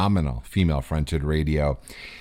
phenomenal female-fronted radio.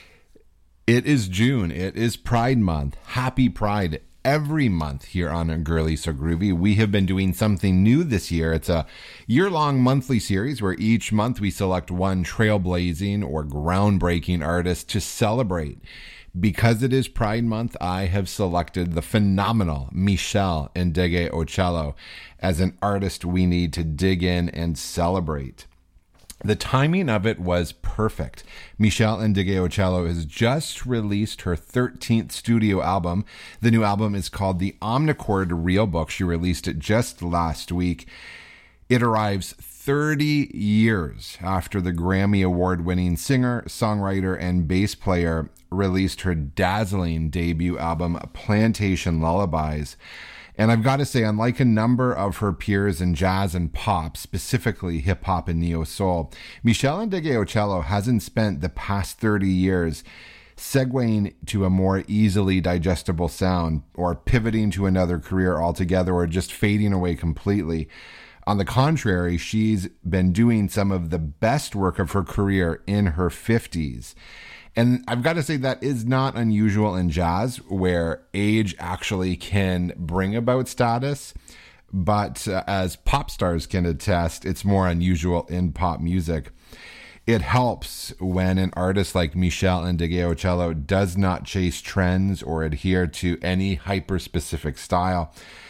It is June. It is Pride Month. Happy Pride every month here on Girly So Groovy. We have been doing something new this year. It's a year-long monthly series where each month we select one trailblazing or groundbreaking artist to celebrate. Because it is Pride Month, I have selected the phenomenal Michelle Ndegeocello as an artist we need to dig in and celebrate. The timing of it was perfect. Michelle Ndegeocello has just released her 13th studio album. The new album is called The Omnichord Real Book. She released it just last week. It arrives 30 years after the Grammy Award-winning singer, songwriter, and bass player released her dazzling debut album, Plantation Lullabies. And I've got to say, unlike a number of her peers in jazz and pop, specifically hip-hop and neo-soul, Michelle Ndegeocello hasn't spent the past 30 years segueing to a more easily digestible sound or pivoting to another career altogether or just fading away completely. On the contrary, she's been doing some of the best work of her career in her 50s. And I've got to say that is not unusual in jazz, where age actually can bring about status. But as pop stars can attest, it's more unusual in pop music. It helps when an artist like Michelle Ndegeocello does not chase trends or adhere to any hyper-specific style.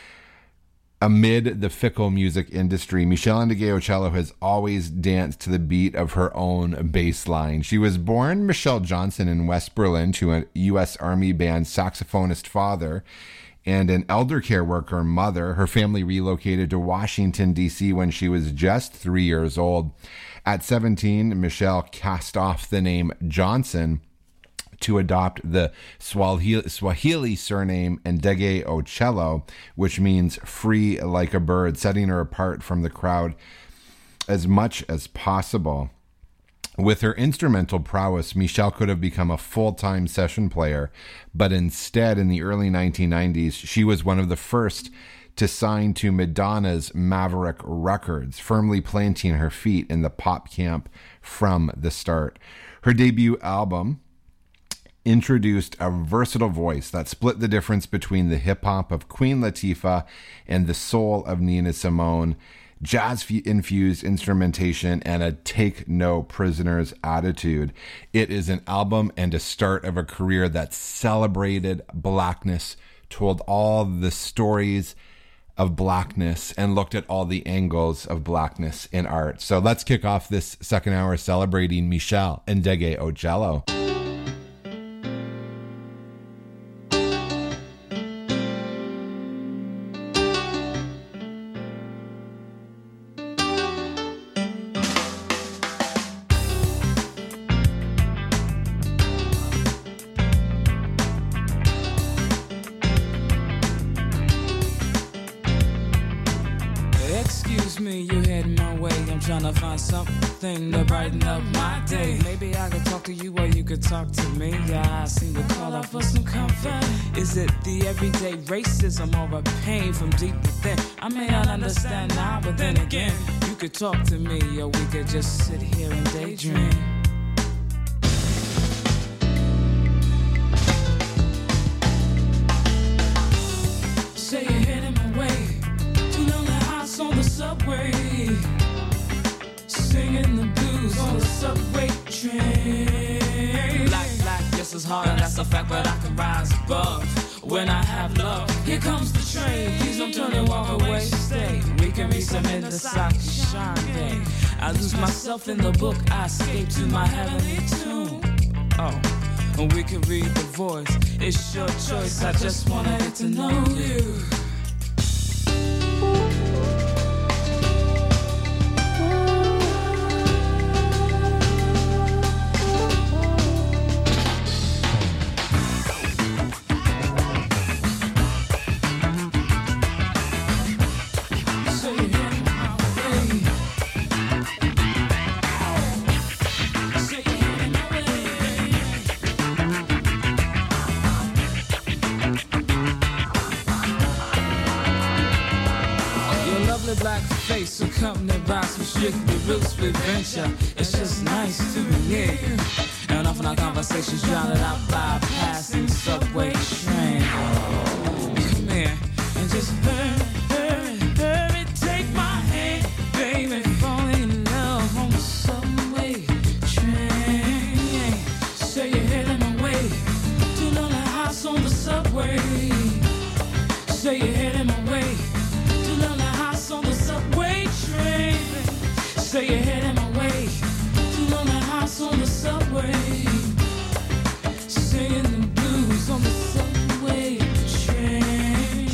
Amid the fickle music industry, Michelle Ndegeocello has always danced to the beat of her own bass line. She was born Michelle Johnson in West Berlin to a U.S. Army band saxophonist father and an elder care worker mother. Her family relocated to Washington, D.C. when she was just 3 years old. At 17, Michelle cast off the name Johnson to adopt the Swahili surname Ndegeocello, which means free like a bird, setting her apart from the crowd as much as possible. With her instrumental prowess, Michelle could have become a full-time session player, but instead, in the early 1990s, she was one of the first to sign to Madonna's Maverick Records, firmly planting her feet in the pop camp from the start. Her debut album introduced a versatile voice that split the difference between the hip-hop of Queen Latifah and the soul of Nina Simone, jazz-infused instrumentation, and a take-no-prisoners attitude. It is an album and a start of a career that celebrated blackness, told all the stories of blackness, and looked at all the angles of blackness in art. So let's kick off this second hour celebrating Michelle Ndegeocello. Something to brighten up my day. Maybe I could talk to you or you could talk to me. Yeah, I seem to call out for some comfort. Is it the everyday racism or a pain from deep within? I may not understand now, but then again, you could talk to me or we could just sit here and daydream. Say you're heading my way to lonely house on the subway, singing the blues on the subway train. Life just as hard, and that's a fact, but I can rise above when I have love. Here comes the train, please don't turn and walk away, stay. We can read some in the sunshine. I lose myself in the book, I escape to my heavenly tomb. Oh, and we can read the voice, it's your choice, I just wanna get to know you. face accompanied by some strictly roots adventure. It's just nice to be near you. And often our conversations drowned out by a passing subway train. Come here and just hurry, take my hand, baby. Falling in love on the subway train. Say you're heading away to lonely house on the subway. Say you're heading away to lonely house on the subway train. Say you're heading away to lonely house on the subway. Singing the blues on the subway train.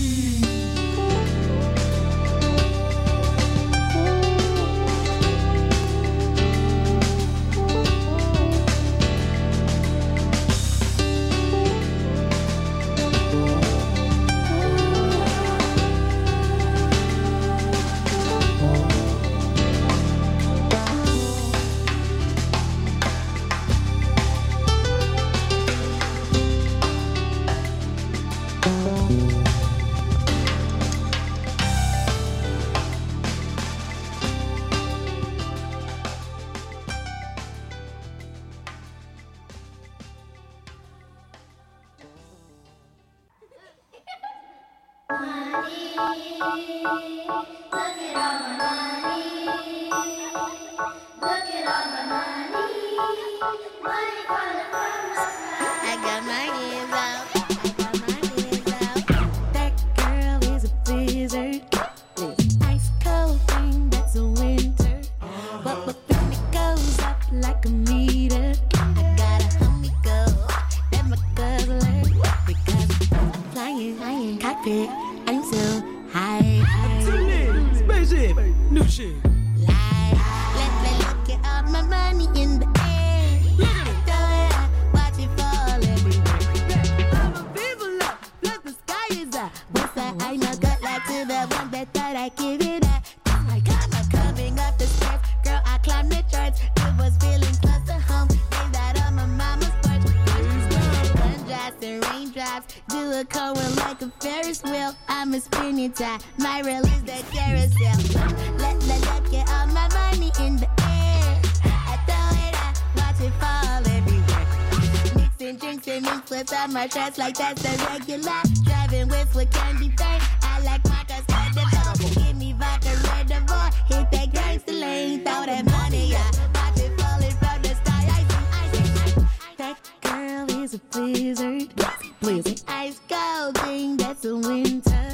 Like that's the regular. Driving with what can be fake. I like Marcus Cordova. Give me vodka, red devil. Hit that gangster lane. Throw that money out. Watch it falling from the sky. Icing. That girl is a blizzard. Blizzard. Ice cold thing that's a winter.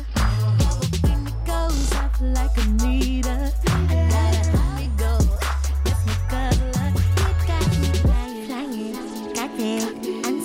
When it goes up like a meter. I gotta let me go. That's my color. You got me flying. Got it.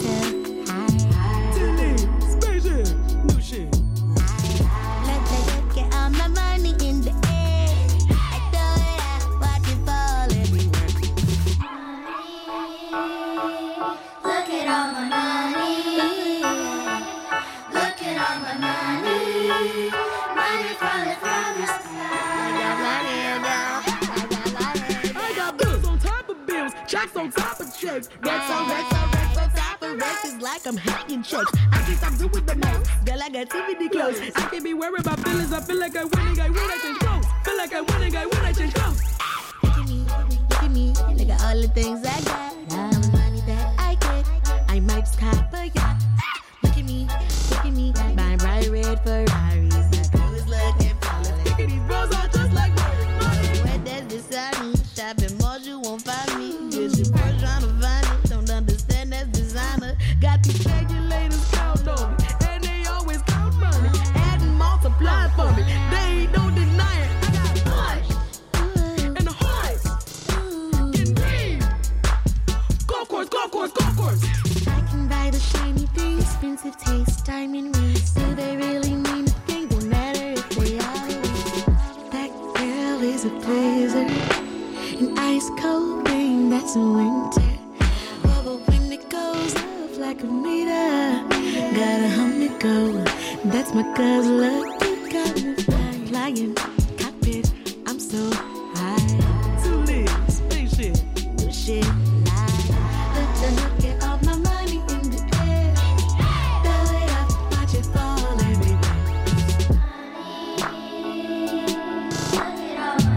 Checks on top of checks. Racks on top of racks. It's like I'm hacking checks. I think I'm doing the most. Girl, I got too many clothes. I can't be worried about feelings. I feel like I winning, I change clothes. Feel like I winning, I change clothes. Look at me, look at all the things I got. All the money that I get, I might just cop a yacht. Look at me, buying bright red Ferraris. My girl is looking flawless. Look at these bros are just like money. Where there's beside me, shopping malls you won't find me. Trying to find it, don't understand that's designer. Got these regulators count on me, and they always count money. Add and multiply for me, they don't deny it. I got push and a horse, getting green. Golf course. I can buy the shiny thing, expensive taste, diamond rings. Do they really mean a thing? Don't matter if they are. That girl is a blizzard, an ice cold thing that's a winter. Oh, but when it goes up like a meter, gotta help me go. That's my cause luck. You got me flying, cockpit. I'm so high. To live, spaceship. Do shit live. Look at all my money in the air. Throw it up, watch it fall everywhere. Look at all my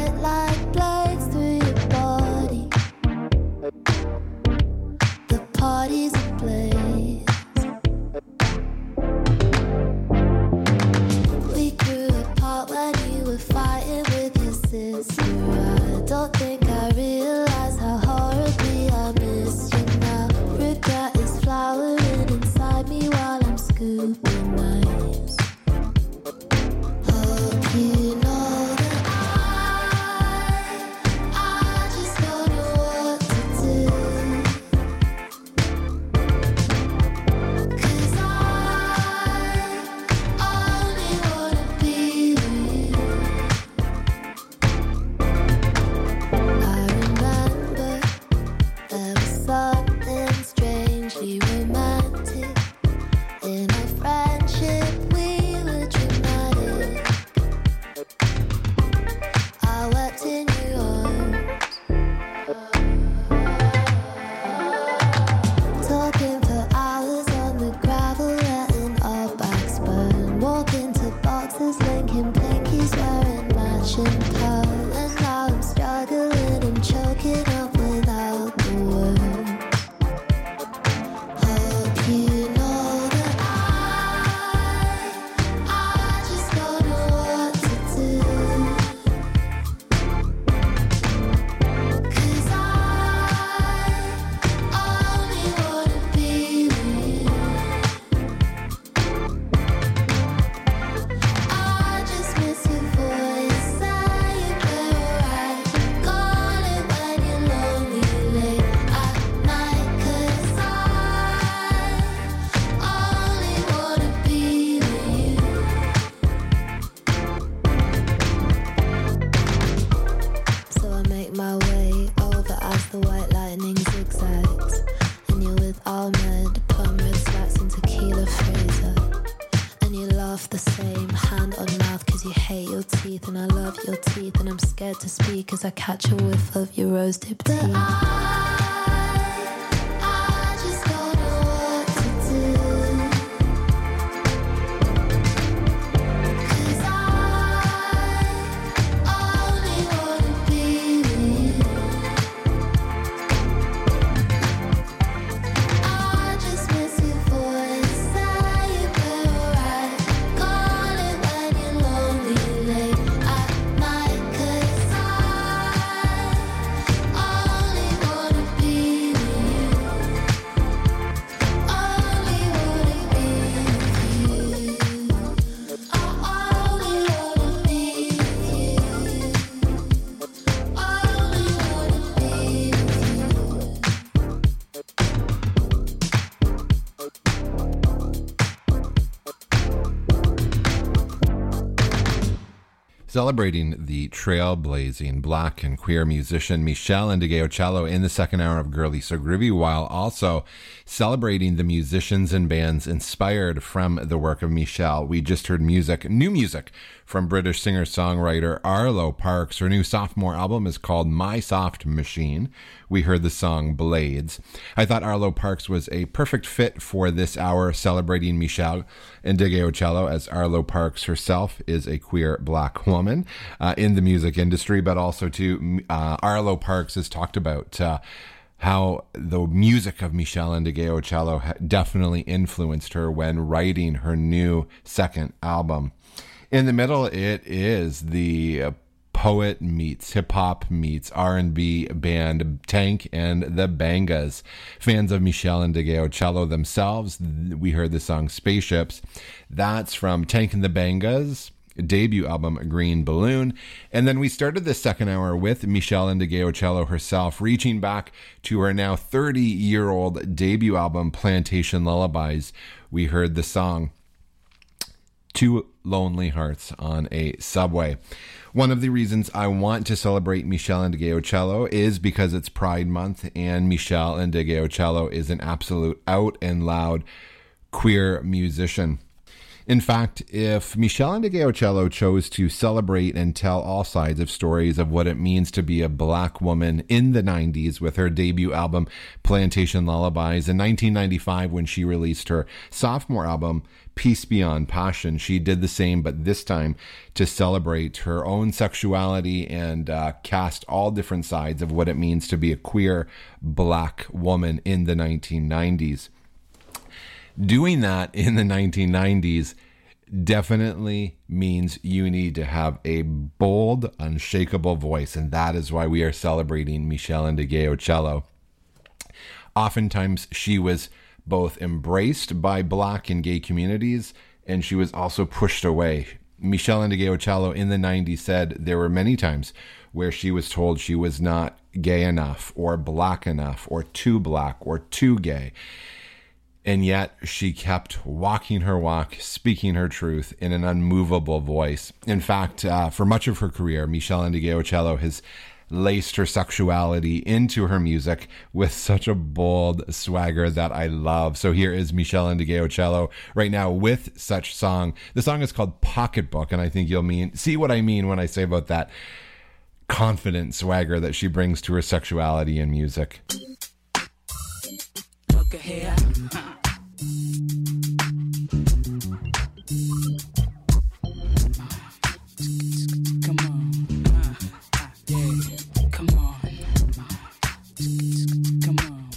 it like blades through your body. The party's ablaze. We grew apart when you were fighting with your sister. I don't think I realized how horribly I miss you now. Regret is flowering inside me while I'm scooping knives. Hope you know that I just don't know what to do. 'Cause I only wanna be with you. I remember there was something strangely romantic in our friendship. We were dramatic. I wept in your arms, talking for hours on the gravel, letting our backs burn. Walking to boxes, linking pinkies, wearing matching pearl. And now I'm struggling and choking up without the words. Hope you know that I just don't know what to do. 'Cause I only wanna be with you. I just miss your voice, saying we're alright. Call it when you're lonely late at night. 'Cause I only wanna be with you. So I make my way over as the white lightning zigzags, and you're with Ahmed, plum red slacks and tequila Fraser. And you laugh the same, hand on mouth, 'cause you hate your teeth, and I love your teeth, and I'm scared to speak as I catch a whiff of your rose dipped tea. I just don't know what to do. 'Cause I only wanna be with you. I just miss your voice, saying we're alright. Call it when you're lonely late at night. 'Cause I only wanna be with you. Only wanna be with you. I only wanna be with you. Only wanna be Celebrating the trailblazing black and queer musician Michelle Ndegeocello in the second hour of Girly So Groovy, while also celebrating the musicians and bands inspired from the work of Michelle. We just heard new music from British singer-songwriter Arlo Parks. Her new sophomore album is called My Soft Machine. We heard the song Blades. I thought Arlo Parks was a perfect fit for this hour, celebrating Michelle Ndegeocello, as Arlo Parks herself is a queer black woman in the music industry, but also too, Arlo Parks has talked about how the music of Michelle Ndegeocello definitely influenced her when writing her new second album. In the middle, it is the poet meets hip-hop meets R&B band Tank and the Bangas. Fans of Michelle Ndegeocello themselves, we heard the song Spaceships. That's from Tank and the Bangas' debut album Green Balloon. And then we started the second hour with Michelle Ndegeocello herself, reaching back to her now 30-year-old debut album Plantation Lullabies. We heard the song Two Lonely Hearts on a Subway. One of the reasons I want to celebrate Michelle Ndegeocello is because it's Pride Month, and Michelle Ndegeocello is an absolute out and loud queer musician. In fact, if Michelle Ndegeocello chose to celebrate and tell all sides of stories of what it means to be a black woman in the 90s with her debut album, Plantation Lullabies, in 1995 when she released her sophomore album, Peace Beyond Passion, she did the same, but this time to celebrate her own sexuality and cast all different sides of what it means to be a queer black woman in the 1990s. Doing that in the 1990s definitely means you need to have a bold, unshakable voice, and that is why we are celebrating Michelle Ndegeocello. Oftentimes, she was both embraced by black and gay communities, and she was also pushed away. Michelle Ndegeocello in the 90s said there were many times where she was told she was not gay enough, or black enough, or too black, or too gay. And yet she kept walking her walk, speaking her truth in an unmovable voice. In fact, for much of her career, Michelle Ndegeocello has laced her sexuality into her music with such a bold swagger that I love. So here is Michelle Ndegeocello right now with such song. The song is called Pocketbook, and I think you'll see what I mean when I say about that confident swagger that she brings to her sexuality and music. Look ahead. Come on. Yeah. Come on. Come on.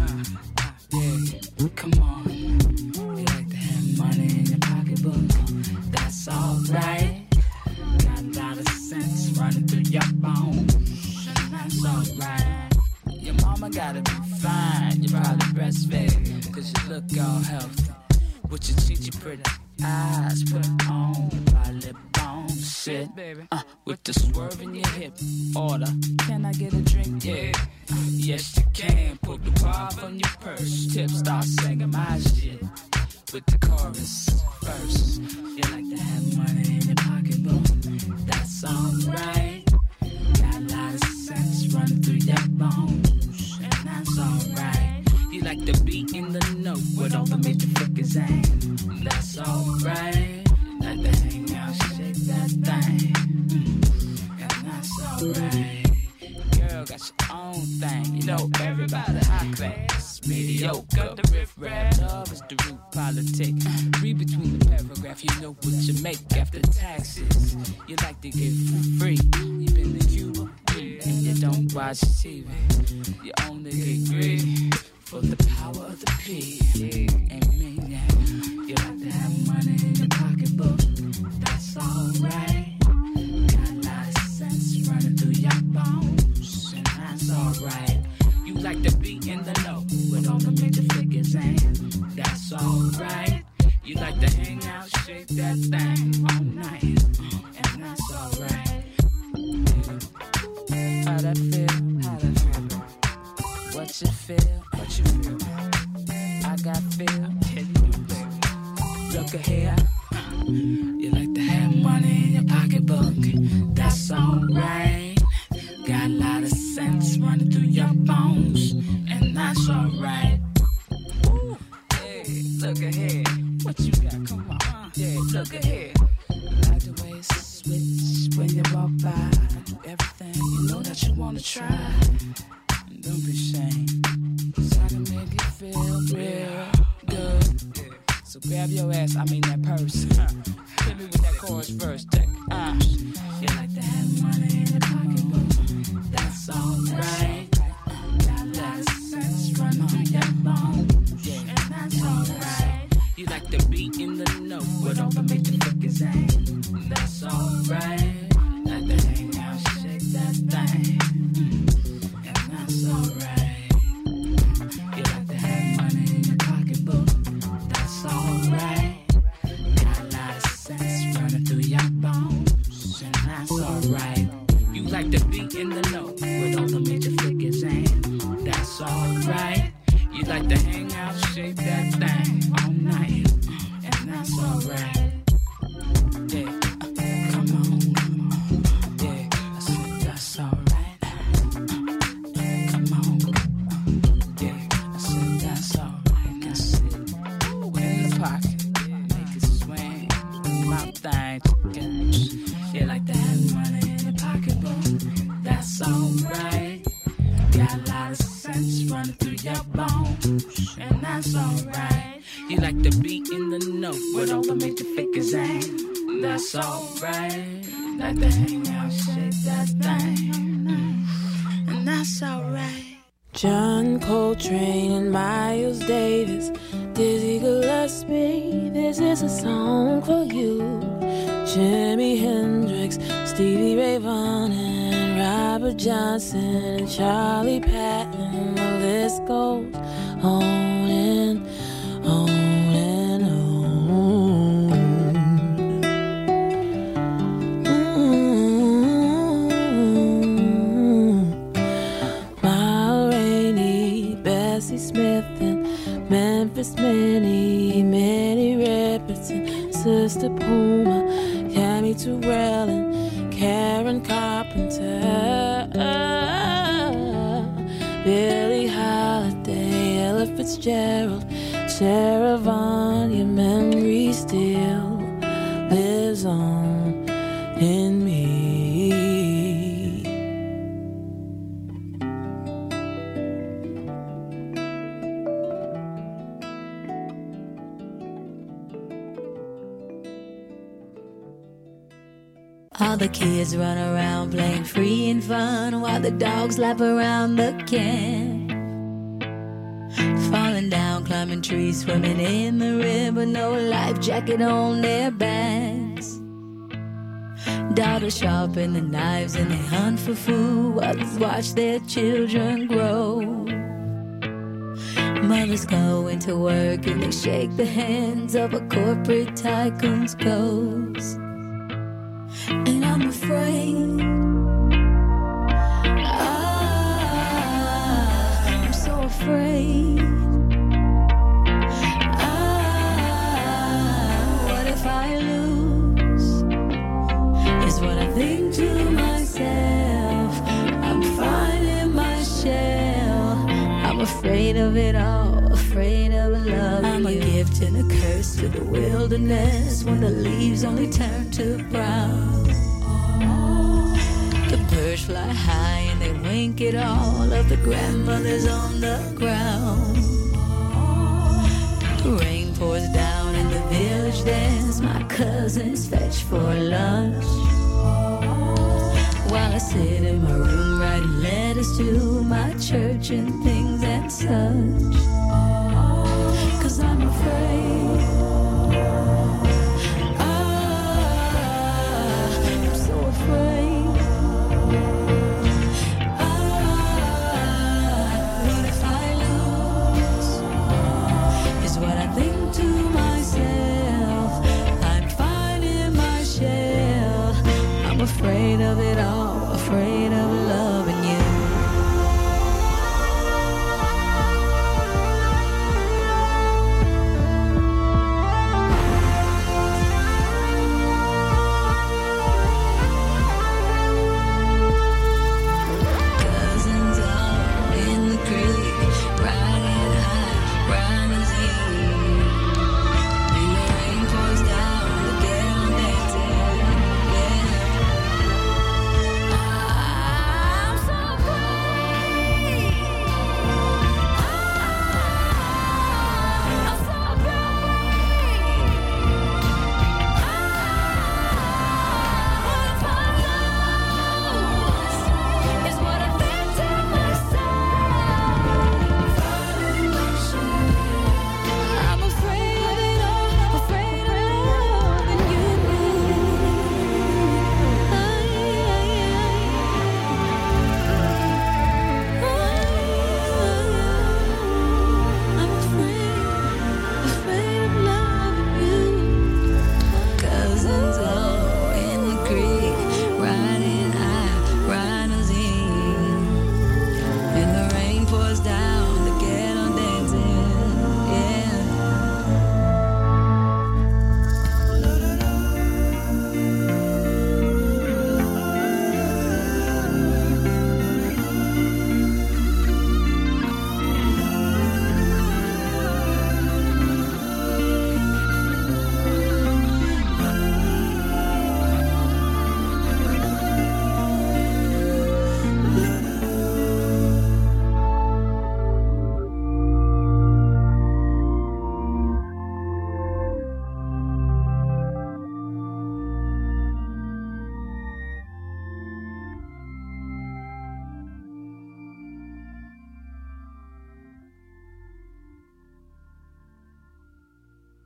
Yeah. Come on. You like to have money in your pocketbook? That's alright. Got a lot of sense running through your bones. That's alright. Your mama gotta be fine. You probably breastfed, cause you look all healthy. With your cheeky pretty eyes, put on my lip bone. Shit, baby. With the swerve in your hip. Order, can I get a drink? Yeah. Yes, you can. Pull the bar from your purse. Tip, start singing my shit. With the chorus first. You like to have money in your pocketbook? That's alright. Got a lot of sense running through your bones. And that's alright. You like the beat in the note with all the major figures ain't. That's alright. Like to hang out, shake that thing. And that's alright. Girl got your own thing. You know, everybody high class, mediocre. The riff-raff, love is the root politic. Read between the paragraph, you know what you make after taxes. You like to get free. You been to Cuba, and you don't watch TV. You only get greedy for the power of the P. And me, yeah. You like to have money in your pocketbook? That's alright. Got a lot of sense running through your bones. And that's alright. You like the beat in the note with all the major figures and that's alright. You like to hang out, shake that thing all night. And that's alright. How that feel? How that feel? What you feel? What you feel? I got feel. Look ahead. You like to have money in your pocketbook? That's alright. Got a lot of sense running through your bones, and that's alright. Hey, look ahead. What you got? Come on. Yeah, look ahead. Like the way it switch when you walk by. Do everything you know that you wanna try. And don't be ashamed, 'cause I can make it feel real good. So grab your ass, I mean that purse. Hit me with that chorus first. You like to have money in your pocketbook? That's alright. Got a lot of sense running through your bones. Yeah, and that's alright. You like the beat in the note with all the major figures ain't. That's alright. Like to hang out, shake that thing. And that's alright. You like to have money in your pocketbook? That's alright. Got a lot of sense running through your bones. And that's alright. You like the beat in the note with all the major figures ain't. That's alright. You like to hang out, shake that thing all night. And that's alright. Yeah, come on. Yeah, I said that's alright. Come on. Yeah, I said that's alright. I said, in the pocket, make it swing. alright. Got a lot of sense running through your bones, and that's alright. You like the beat in the note, but all the major figures ain't. That's alright. Like the hang out, shake that thing, and that's alright. John Coltrane and Miles Davis, Dizzy Gillespie, this is a song for you. Jimi Hendrix, Stevie Ray Vaughan, and Robert Johnson, and Charlie Patton. The list goes on and on and on. Ma Rainey, Bessie Smith, and Memphis Minnie, Minnie Riperton, Sister Puma, Cammy Terrell, and Karen Carpenter, Billie Holiday, Ella Fitzgerald, Sarah Vaughan. Your memory still lives on in me. All the kids run around playing free and fun while the dogs lap around the camp. Falling down, climbing trees, swimming in the river, no life jacket on their backs. Daughters sharpen the knives and they hunt for food while they watch their children grow. Mothers go into work and they shake the hands of a corporate tycoon's ghost. And I'm afraid, I'm so afraid. What if I lose? Is what I think to myself. I'm finding my shell. I'm afraid of it all, afraid of love. I'm a gift and a curse to the wilderness when the leaves only turn to brown. The birds fly high and they wink at all of the grandmothers on the ground. The rain pours down in the village dance. My cousins fetch for lunch while I sit in my room writing letters to my church and things and such. 'Cause I'm afraid, I'm so afraid. What if I lose? Is what I think to myself. I'm finding my shell. I'm afraid of it all, afraid of loving you.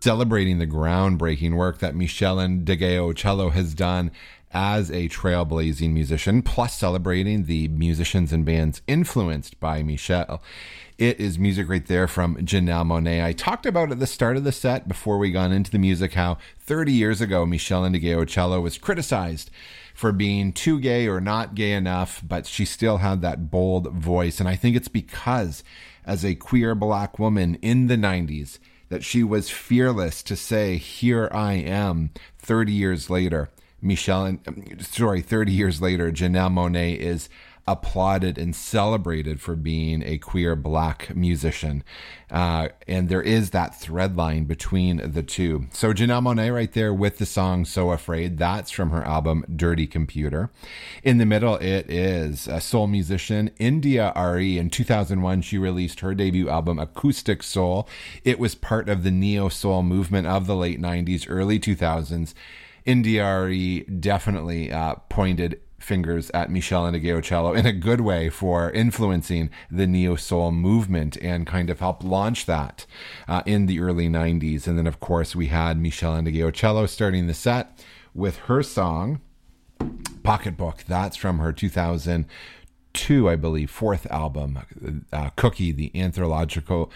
celebrating the groundbreaking work that Michelin Degeocello has done as a trailblazing musician, plus celebrating the musicians and bands influenced by Michel. It is music right there from Janelle Monáe. I talked about at the start of the set, before we got into the music, how 30 years ago, Michelin Degeocello was criticized for being too gay or not gay enough, but she still had that bold voice. And I think it's because, as a queer black woman in the 90s, that she was fearless to say, here I am, 30 years later. 30 years later, Janelle Monáe is applauded and celebrated for being a queer black musician. And there is that thread line between the two. So Janelle Monáe right there with the song So Afraid. That's from her album Dirty Computer. In the middle, it is a soul musician, India.Arie. In 2001, she released her debut album Acoustic Soul. It was part of the neo-soul movement of the late 90s, early 2000s. India.Arie definitely pointed fingers at Michelin Degeocello in a good way for influencing the neo-soul movement and kind of helped launch that in the early 90s. And then, of course, we had Michelin Degeocello starting the set with her song Pocketbook. That's from her 2002, I believe, fourth album, Cookie, the anthropological,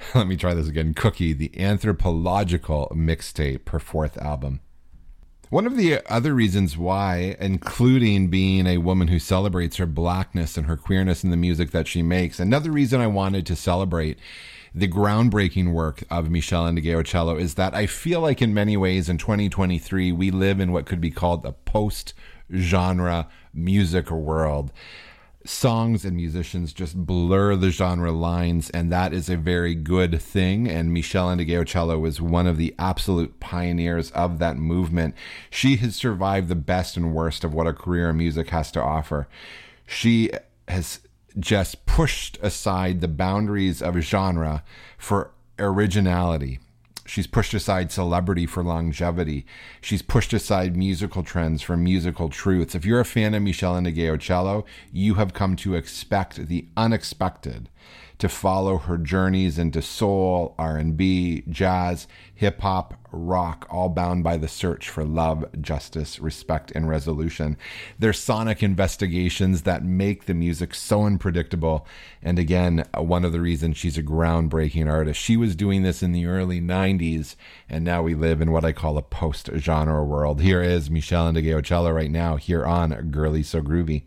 Cookie, the anthropological mixtape, her fourth album. One of the other reasons why, including being a woman who celebrates her blackness and her queerness in the music that she makes, another reason I wanted to celebrate the groundbreaking work of Michelin Degeocello is that I feel like in many ways in 2023, we live in what could be called a post-genre music world. Songs and musicians just blur the genre lines, and that is a very good thing. And Michelin Degeocello was one of the absolute pioneers of that movement. She has survived the best and worst of what a career in music has to offer. She has just pushed aside the boundaries of genre for originality. She's pushed aside celebrity for longevity. She's pushed aside musical trends for musical truths. If you're a fan of Michelin Degeocello, you have come to expect the unexpected, to follow her journeys into soul, R&B, jazz, hip-hop, rock, all bound by the search for love, justice, respect, and resolution. They're sonic investigations that make the music so unpredictable. And again, one of the reasons she's a groundbreaking artist. She was doing this in the early 90s, and now we live in what I call a post-genre world. Here is Michelin Degeocello right now, here on Girly So Groovy.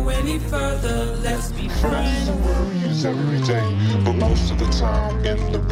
Every day, but most of the time in the